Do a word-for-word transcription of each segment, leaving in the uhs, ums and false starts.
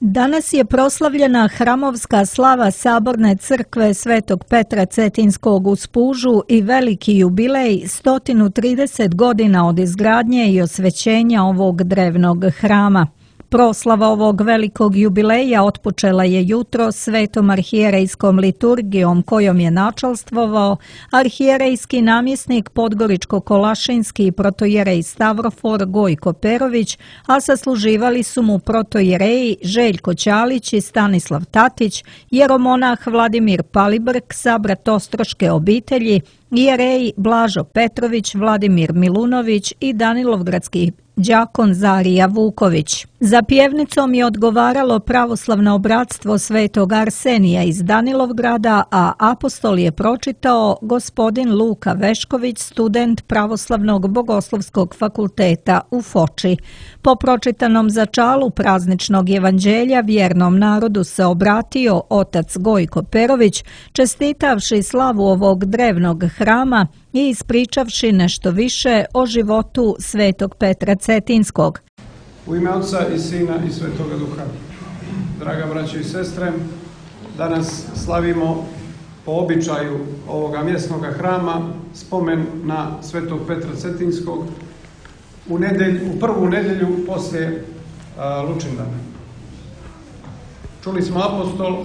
Danas je proslavljena hramovska slava Saborne crkve Svetog Petra Cetinskog u Spužu i veliki jubilej sto trideset godina od izgradnje i osvećenja ovog drevnog hrama. Proslava ovog velikog jubileja otpočela je jutro svetom arhijerejskom liturgijom kojom je načalstvovao arhijerejski namjesnik Podgoričko-Kolašinski protojerej Stavrofor Gojko Perović, a sasluživali su mu protojereji Željko Ćalić i Stanislav Tatić, jeromonah Vladimir Palibrk sa bratastroške obitelji, jereji Blažo Petrović, Vladimir Milunović i Danilovgradski đakon Zarija Vuković. Za pjevnicom je odgovaralo pravoslavno bratstvo Svetog Arsenija iz Danilovgrada, a apostol je pročitao gospodin Luka Vešković, student Pravoslavnog bogoslovskog fakulteta u Foči. Po pročitanom začalu prazničnog evanđelja vjernom narodu se obratio otac Gojko Perović, čestitavši slavu ovog drevnog hrama i ispričavši nešto više o životu Svetog Petra Cetinskog. U ime Oca i Sina i Svetoga Duha. Draga braćo i sestre, danas slavimo po običaju ovoga mjesnog hrama spomen na Svetog Petra Cetinskog u, nedelj, u prvu nedjelju poslije a, Lučindana. Čuli smo apostol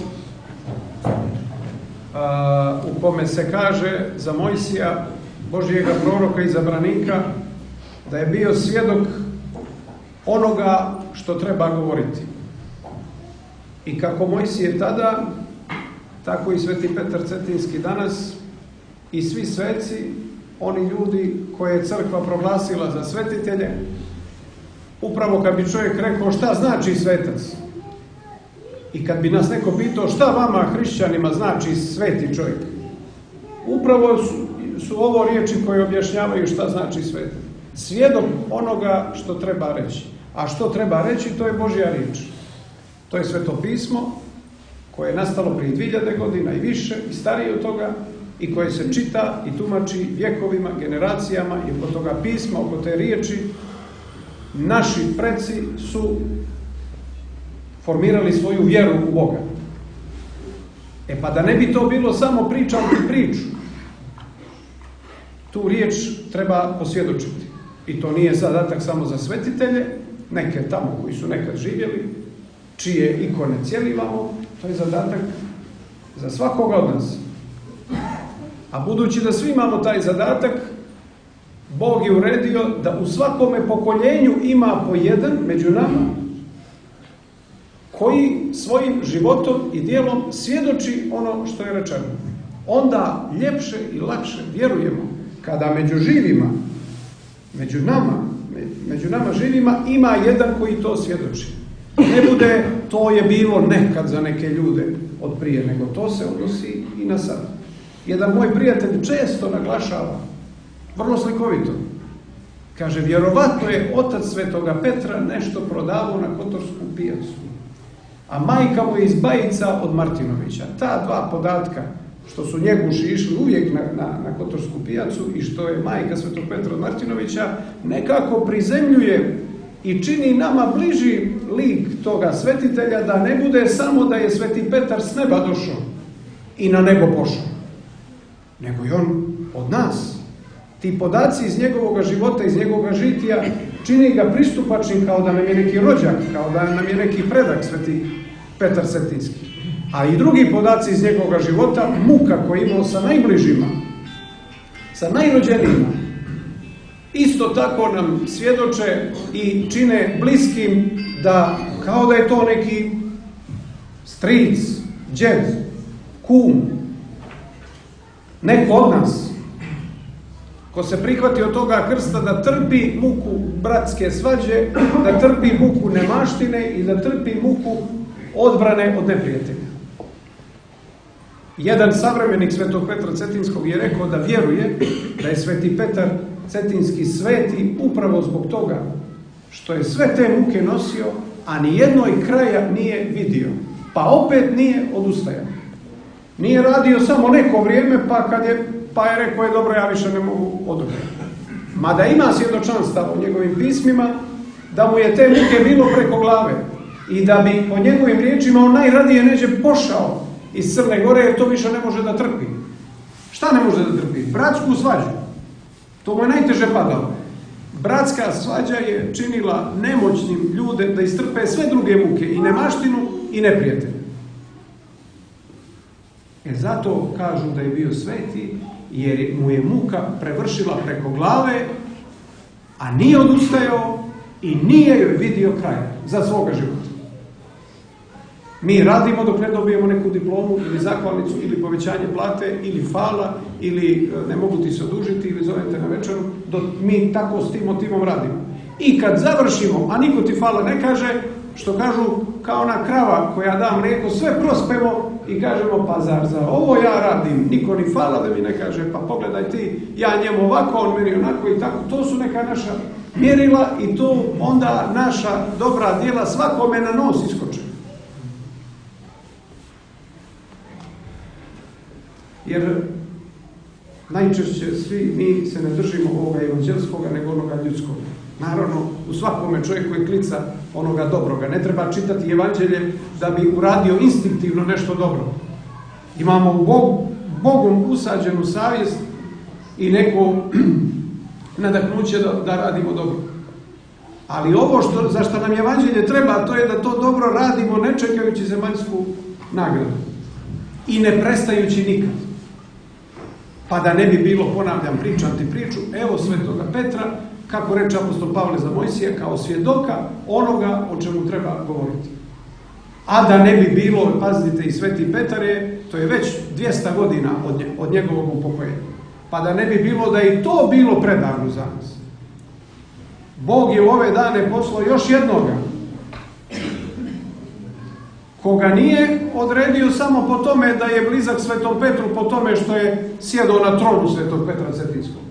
a, u kome se kaže za Mojsija, Božijega proroka i izabranika, da je bio svjedok onoga što treba govoriti. I kako Mojsije tada, tako i Sveti Petar Cetinski danas i svi sveci, oni ljudi koje je crkva proglasila za svetitelje, upravo kad bi čovjek rekao šta znači svetac i kad bi nas neko pitao šta vama hrišćanima znači sveti čovjek, upravo su, su ovo riječi koje objašnjavaju šta znači svetac. Svjedok onoga što treba reći. A što treba reći, to je Božja riječ. To je Sveto pismo koje je nastalo prije dvije hiljade godina i više i starije od toga i koje se čita i tumači vjekovima, generacijama i oko toga pisma, oko te riječi naši preci su formirali svoju vjeru u Boga. E pa da ne bi to bilo samo pričati priču, tu riječ treba posvjedočiti. I to nije zadatak samo za svetitelje, neke tamo koji su nekad živjeli, čije ikone cjelivamo, to je zadatak za svakoga od nas. A budući da svi imamo taj zadatak, Bog je uredio da u svakome pokoljenju ima po jedan među nama koji svojim životom i djelom svjedoči ono što je rečeno. Onda ljepše i lakše vjerujemo kada među živima, među nama, među nama živima ima jedan koji to svjedoči. Ne bude to je bilo nekad za neke ljude od prije, nego to se odnosi i na sad. Jedan moj prijatelj često naglašava, vrlo slikovito, kaže, vjerovatno je otac Svetoga Petra nešto prodavao na Kotorsku pijacu, a majka mu je iz Bajica od Martinovića. Ta dva podatka, što su njeguši išli uvijek na, na, na Kotorsku pijacu i što je majka Svetog Petra od Martinovića, nekako prizemljuje i čini nama bliži lik toga svetitelja, da ne bude samo da je Sveti Petar s neba došao i na nebo pošao, nego i on od nas. Ti podaci iz njegovog života, iz njegovog žitija čini ga pristupačnim kao da nam je neki rođak, kao da nam je neki predak Sveti Petar Cetinski. A i drugi podaci iz njegovog života, muka koju imao sa najbližima, sa najrođenijima, isto tako nam svjedoče i čine bliskim da, kao da je to neki stric, džed, kum, neko od nas, ko se prihvati od toga krsta da trpi muku bratske svađe, da trpi muku nemaštine i da trpi muku odbrane od neprijatelja. Jedan savremenik Svetog Petra Cetinskog je rekao da vjeruje da je Sveti Petar Cetinski sveti upravo zbog toga što je sve te muke nosio, a ni jednoj kraja nije vidio, pa opet nije odustajao. Nije radio samo neko vrijeme, pa kad je, pa je rekao je dobro, ja više ne mogu odobriti. Mada ima svjedočanstava u njegovim pismima da mu je te muke bilo preko glave. i da bi po njegovim riječima on najradije neđe pošao iz Crne Gore, jer to više ne može da trpi. Šta ne može da trpi? Bratsku svađu. To mu je najteže padalo. Bratska svađa je činila nemoćnim ljude da istrpe sve druge muke, i nemaštinu i neprijatelje. E zato kažu da je bio sveti, jer mu je muka prevršila preko glave, a nije odustajao i nije joj vidio kraja za svoga života. Mi radimo dok ne dobijemo neku diplomu ili zahvalnicu ili povećanje plate ili fala ili ne mogu ti se odužiti ili zovete na večeru, dok mi tako s tim motivom radimo. I kad završimo, a niko ti fala ne kaže, što kažu kao ona krava koja da mlijeko, sve prospemo i kažemo, pa zar za ovo ja radim, niko ni fala da mi ne kaže, pa pogledaj ti, ja njemu ovako, on meni onako i tako. To su neka naša mjerila i to onda naša dobra djela svakome na nos iskoče. Jer najčešće svi mi se ne držimo ovoga evanđelskoga nego onoga ljudskoga. Naravno, u svakome čovjeku je klica onoga dobroga. Ne treba čitati evanđelje da bi uradio instinktivno nešto dobro. Imamo Bog, Bogom usađenu savjest i neko nadahnuće da, da radimo dobro. Ali ovo što, za što nam evanđelje treba, to je da to dobro radimo ne čekajući zemaljsku nagradu i ne prestajući nikad. Pa da ne bi bilo, ponavljam, pričam ti priču, evo svetoga Petra, kako reče apostol Pavle za Mojsija, kao svjedoka onoga o čemu treba govoriti. A da ne bi bilo, pazite, i sveti Petar je, to je već dvjesto godina od, nje, od njegovog upokojenja. Pa da ne bi bilo da je i to bilo predavno za nas. Bog je u ove dane poslao još jednoga, koga nije odredio samo po tome da je blizak svetom Petru, po tome što je sjedao na tronu svetog Petra Cetinskog.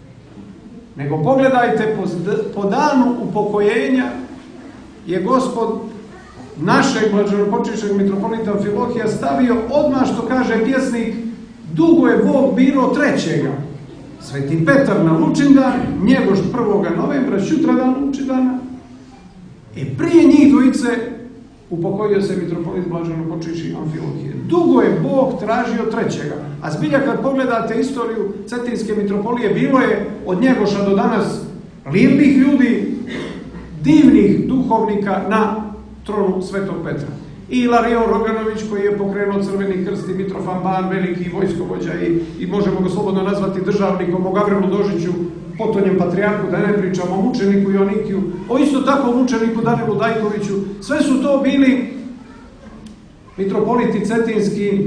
Nego pogledajte, po, po danu upokojenja je Gospod našeg blaženopočivšeg mitropolita Amfilohija stavio odmah, što kaže pjesnik, dugo je Bog biro trećega. Sveti Petar na Lučindan, Njegoš prvoga novembra, sutradan Lučindana. I prije njih dvojice upokojio se mitropolit blaženopočivši Amfilohije. Dugo je Bog tražio trećega. A zbilja kad pogledate istoriju Cetinske mitropolije, bilo je od Njegoša do danas lijepih ljudi, divnih duhovnika na tronu svetog Petra. I Ilarion Roganović koji je pokrenuo Crveni krst, i Mitrofan Ban, veliki vojskovođa i, i možemo ga slobodno nazvati državnikom, o Gavrelu Dožiću, potonjem patrijarhu, da ne pričamo o mučeniku Jonikiju, o isto tako mučeniku Danilu Dajkoviću. Sve su to bili mitropoliti cetinski,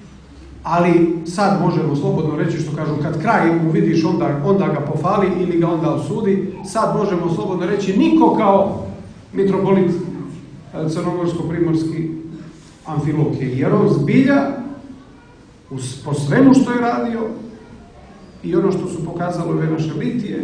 ali sad možemo slobodno reći, što kažu, kad kraj mu vidiš, onda, onda ga pofali ili ga onda osudi. Sad možemo slobodno reći, niko kao mitropolit crnogorsko-primorski Amfilohije, jer on zbilja po svemu što je radio i ono što su pokazalo ove naše litije,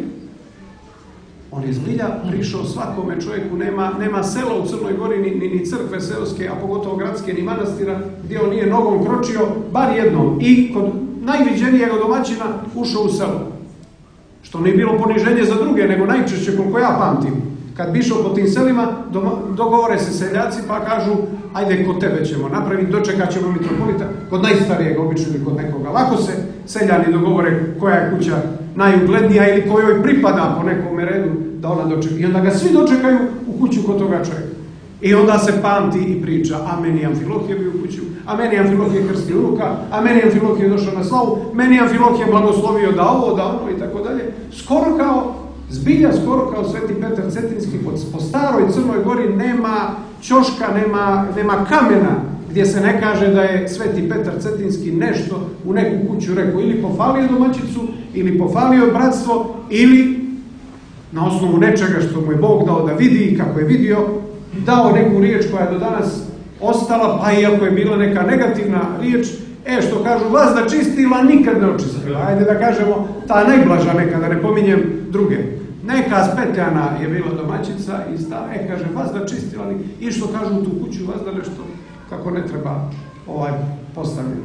on je zbilja prišao svakome čovjeku. Nema, nema sela u Crnoj Gori, ni, ni, ni crkve seoske, a pogotovo gradske, ni manastira, gdje on nije nogom kročio, bar jednom, i kod najviđenijeg domaćina ušao u selo. Što nije bilo poniženje za druge, nego najčešće, koliko ja pamtim, kad bi išao po tim selima, dogovore se seljaci pa kažu, ajde, kod tebe ćemo napraviti, dočekat ćemo mitropolita, kod najstarijeg obično ili kod nekoga. Lako se seljani dogovore koja je kuća najuglednija ili kojoj pripada po nekom redu da ona dočeka. I onda ga svi dočekaju u kuću kod toga čovjeka. I onda se pamti i priča, a meni Amfilohije bio u kuću, a meni Amfilohije krstio unuka, a meni Amfilohije došao na slavu, meni Amfilohije blagoslovio da ovo, da ono i tako dalje. Skoro kao Zbilja, skoro kao sveti Petar Cetinski, po, po staroj Crnoj Gori nema ćoška, nema, nema kamena gdje se ne kaže da je sveti Petar Cetinski nešto u neku kuću rekao, ili pofalio domaćicu, ili pofalio bratstvo, ili na osnovu nečega što mu je Bog dao da vidi, kako je vidio, dao neku riječ koja je do danas ostala, pa iako je bila neka negativna riječ, e, što kažu, vas da čistila, nikad ne očistila. Ajde da kažemo, ta najblaža neka, da ne pominjem druge. Neka Spetjana je bila domaćica i sta, e, kaže, vas da čistila, i što kažu u tu kuću, vas da nešto kako ne treba ovaj postavljeno.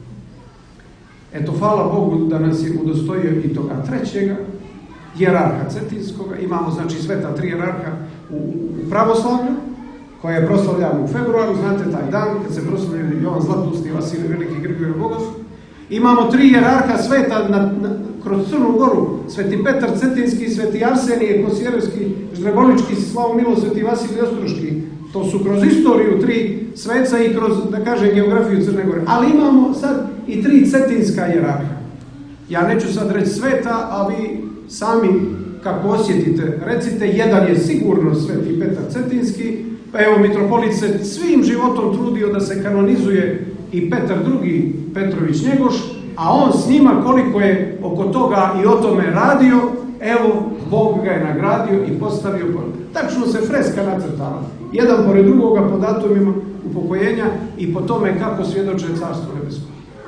Eto, hvala Bogu da nas je udostojio i toga trećega, jerarha Cetinskoga. Imamo, znači, sveta tri jerarha u, u pravoslavlju, koje proslavljamo u februaru, znate taj dan kad se proslavljaju Jovan Zlatusti, Vasilij Veliki, Grigorije Bogos. Imamo tri hijerarha sveta na, na, kroz Crnu Goru, Sveti Petar Cetinski, Sveti Arsenije Kosjerevski, Ždrebolički, Slavomilo, Sveti Vasilij Ostroški. To su kroz istoriju tri sveca i kroz, da kažem, geografiju Crne Gore. Ali imamo sad i tri cetinska hijerarha. Ja neću sad reći sveta, a vi sami kako osjetite, recite, jedan je sigurno Sveti Petar Cetinski, pa evo mitropolit se svim životom trudio da se kanonizuje i Petar drugi Petrović Njegoš, a on s njima koliko je oko toga i o tome radio, evo, Bog ga je nagradio i postavio. Tačno se freska nacrtala, jedan pored drugoga po datumima upokojenja i po tome kako svjedoče Carstvo nebesko.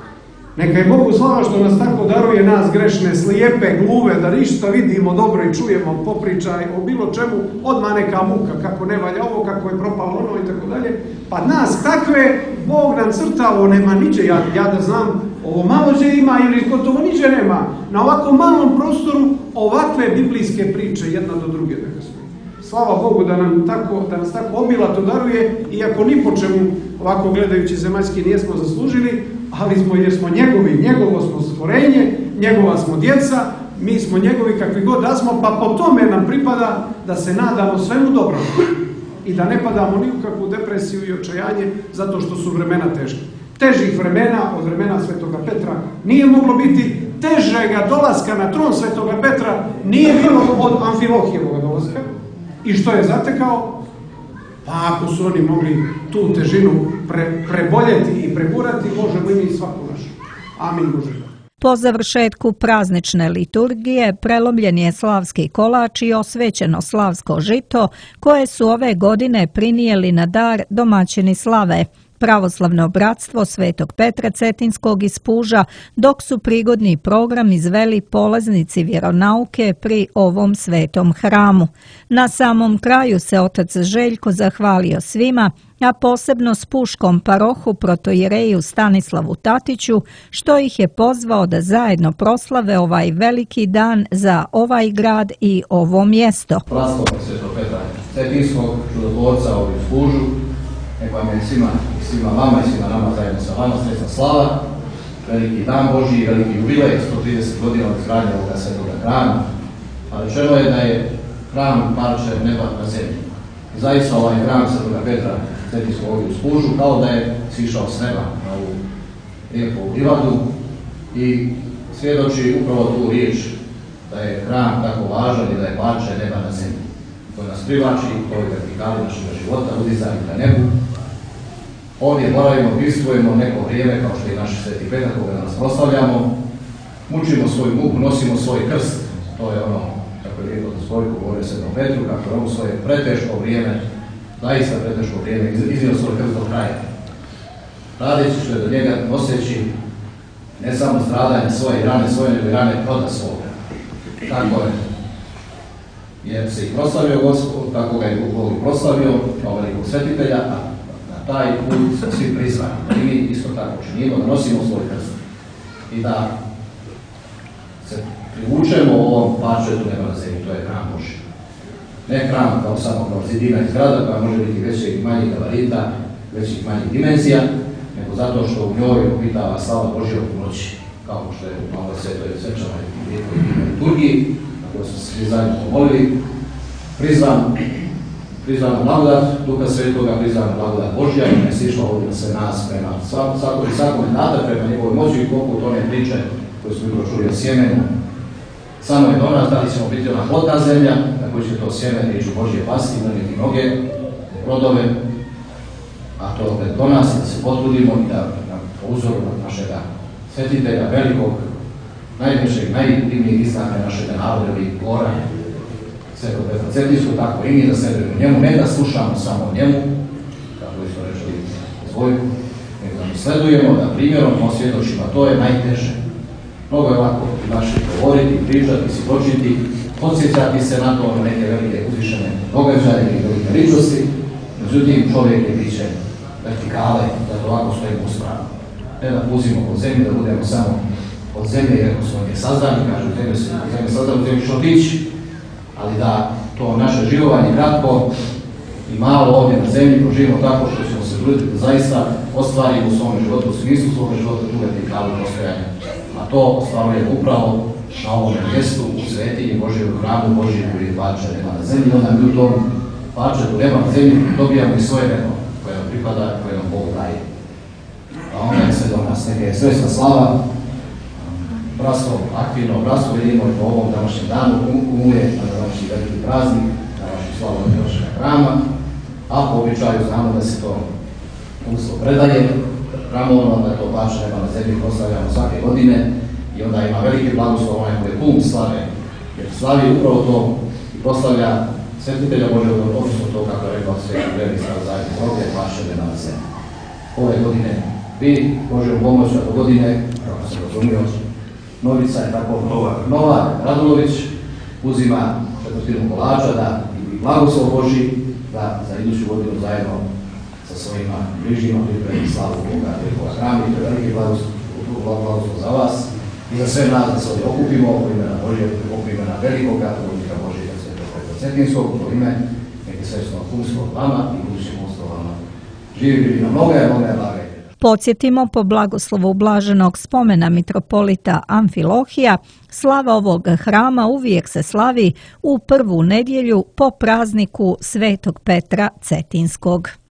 Neka je Bogu slava što nas tako daruje, nas grešne, slijepe, gluve, da ništa vidimo dobro i čujemo popričaj o bilo čemu, odmah neka muka, kako ne valja ovo, kako je propalo ono i tako dalje. Pa nas takve Bog nam crta, ovo nema niđe, ja, ja da znam, ovo malo će ima ili gotovo niđe nema. Na ovako malom prostoru ovakve biblijske priče jedna do druge. Slava Bogu da, nam tako, da nas tako obilato daruje, iako ni po čemu ovako gledajući zemaljski nijesmo zaslužili, ali smo, jer smo njegovi, njegovo smo stvorenje, njegova smo djeca, mi smo njegovi kakvi god da smo, pa po tome nam pripada da se nadamo svemu dobrom i da ne padamo ni u kakvu depresiju i očajanje zato što su vremena teške. Težih vremena od vremena Svetoga Petra nije moglo biti, težega dolaska na tron Svetoga Petra nije bilo od Amfilohijevog dolaska. I što je zatekao? Pa ako su oni mogli tu težinu pre, preboljeti i pregurati, možemo i mi svaku našu. Amin Bože. Po završetku praznične liturgije prelomljen je slavski kolač i osvećeno slavsko žito, koje su ove godine prinijeli na dar domaćini slave, Pravoslavno bratstvo Svetog Petra Cetinskog iz Puža, dok su prigodni program izveli polaznici vjeronauke pri ovom svetom hramu. Na samom kraju se otac Željko zahvalio svima, a posebno spuškom parohu protoijereju Stanislavu Tatiću, što ih je pozvao da zajedno proslave ovaj veliki dan za ovaj grad i ovo mjesto. Bratstvo Svetog Petra Cetinskog, čudotvorca ovdje u Pužu, nek vam je svima, svima vama i svima nama zajedno sa vama sretna slava, veliki dan Božji, veliki jubilej, sto trideset godina od izgradnje ovoga svetoga hrama. A rečeno je da je hram parče neba na zemlji. I zaista ovaj hram Svetoga Petra Cetinskog ovdje u Pužu kao da je sišao s neba na ovu lijepu livadu i svjedoči upravo tu riječ da je hram tako važan i da je parče neba na zemlji. To nas privlači u toj vertikali našeg života, udizanje ka nebu. Ovdje boravimo, bivstvujemo neko vrijeme, kao što je naš Sveti Petar, koga nas proslavljamo. Mučimo svoju muku, nosimo svoj krst. To je ono, kako je lijepo da svojku govorio Svetom Petru, kako je ovo svoje preteško vrijeme, zaista preteško vrijeme, iznio svoj krst do kraja. Radeći što je do njega, noseći ne samo stradanje svoje rane svoje, nego i rane roda svoga. Tako je. Jer se i proslavio Gospod, tako ga je Bog proslavio kao velikog svetitelja, a na taj put smo svi prizvani. I mi isto tako činimo, da nosimo svoj krst i da se privučemo u ovom parčetu neba na zemlji, to je hram Božji. Ne hram kao samo kao zidina iz grada, koja može biti većeg i manjih gabarita, većih i manjih dimenzija, nego zato što u njoj opitava slava Božja u noći, kao što je u ovoj svetoj svečanoj liturgiji, koji su svi zajedno pomolili, prizvan, prizvan blagodat Duha Svetoga, prizvan blagodat Božja i ne sišla ovdje na sve nas prema svakom i svakom nada prema njegovoj moći i poput one priče koje smo jutro čuli o sjemenu. Samo je do nas da li ćemo biti ona plodna zemlja, na kojoj će to sjeme riječ Božje pasti, donijeti mnoge rodove, a to opet do nas da se potrudimo i da po uzoru našega svetitelja velikog, najvećeg, najdivnijeg iznaka našega naroda i gora Svetog Petra Cetinskog, tako i mi da sledujemo njemu, ne da slušamo samo o njemu, kako isto rečeli Zvojku, nego da mi sledujemo, da primjerom osvjedočimo, to je najteže. Mnogo je ovako naše govoriti, pričati, svjedočiti, podsjećati se na to, na neke velike uzvišene događaje i velike ličnosti, međutim čovjek je biće vertikale, da to ovako stojimo u stranu. Ne da puzimo po zemlji, da budemo samo od zemlje, jer smo je sazdani, kažu, zemlje se zemlje sazdani, zemlje što otići, ali da to naše živovanje kratko i malo ovdje na zemlji proživimo tako što ćemo se truditi da zaista ostvarimo u svom životu, u smislu svog života tu vertikalu postojanja. A to ostvarujemo upravo na ovom mjestu, u svetinji Božjem, u hramu Božjem koji je parče neba na zemlji. Onda mi u tom parčetu neba na zemlji dobijamo i svoje nebo koje nam pripada, koje nam Bog daje. A onda je sve do nas neke svesna slava. Bratstvo, aktivno bratstvo vidimo i po ovom današnjem danu kumuje na današnji veliki praznik, na današnju slavu Milošega hrama, a po običaju znamo da se to umstvo predaje hramovno, da to parče neba na zemlji proslavljamo svake godine i onda ima veliki blagoslov onaj koji je pun slave, jer slavi upravo to i proslavlja svetitelja Božjeg, odnosno to kako je rekao sve Velistav zajedno ovdje parče neba na zemlji. Ove godine vi, Božjom pomoć, do godine, kako sam razumio, Novica je tako Nova, Nova Radulović uzima četvrtinu kolača da i blagoslov Božji da za iduću godinu zajedno sa svojima bližnjima pripremi slavu Boga velikog hrama i to je veliki blagoslov za vas i za sve nas da se ovdje okupimo u imena Božje, u imena velikog katolika Božjega Svetog Cetinskog, u ime neke svečnog kumskog vama i budućim osnovama. Živi bili na mnoga, mnoga blaga. Podsjetimo, po blagoslovu blaženog spomena mitropolita Amfilohija, slava ovog hrama uvijek se slavi u prvu nedjelju po prazniku Svetog Petra Cetinskog.